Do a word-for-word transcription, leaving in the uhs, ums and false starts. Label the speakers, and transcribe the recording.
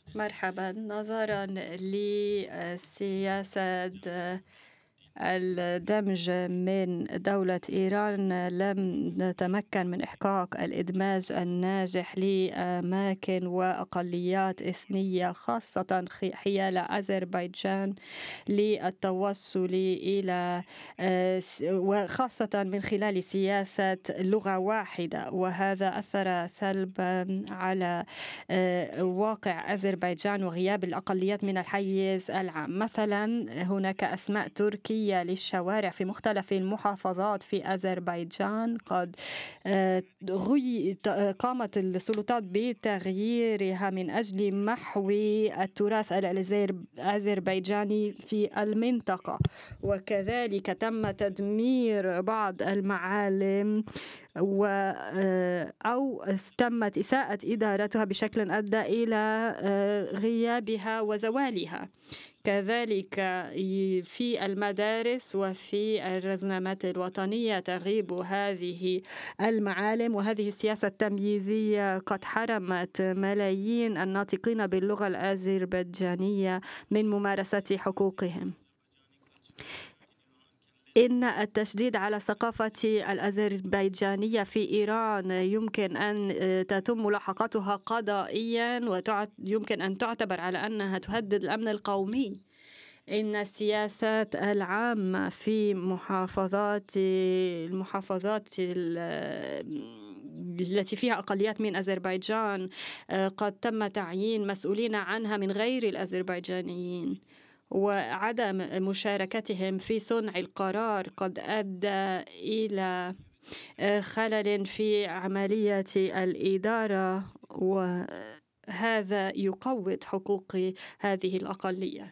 Speaker 1: مرحبا. نظرا لسياسة الدمج من دولة إيران، لم نتمكن من إحقاق الإدماج الناجح لأماكن وأقليات إثنية، خاصة خ- حيال أذربيجان للتوصل إلى آه، س- وخاصة من خلال سياسة لغة واحدة، وهذا أثر سلبا على آه، واقع أذربيجان وغياب الأقليات من الحيز العام. مثلا هناك أسماء تركية للشوارع في مختلف المحافظات في أذربيجان قد آه، غي... ت- قامت السلطات بتغييرها من أجل محو التراث الأزر- الأذربيجاني في المنطقة، وكذلك تم تدمير بعض المعالم و أو تمت إساءة إدارتها بشكل أدى إلى آه، غيابها وزوالها. كذلك في المدارس وفي الرزنامات الوطنية تغيب هذه المعالم، وهذه السياسة التمييزية قد حرمت ملايين الناطقين باللغة الأذربيجانية من ممارسة حقوقهم. إن التشديد على الثقافة الأذربيجانية في إيران يمكن أن تتم ملاحقتها قضائيا، ويمكن أن تعتبر على أنها تهدد الأمن القومي. إن السياسات العامة في محافظات المحافظات التي فيها أقليات من أذربيجان قد تم تعيين مسؤولين عنها من غير الأذربيجانيين، وعدم مشاركتهم في صنع القرار قد أدى إلى خلل في عملية الإدارة، وهذا يقوض حقوق هذه الأقلية.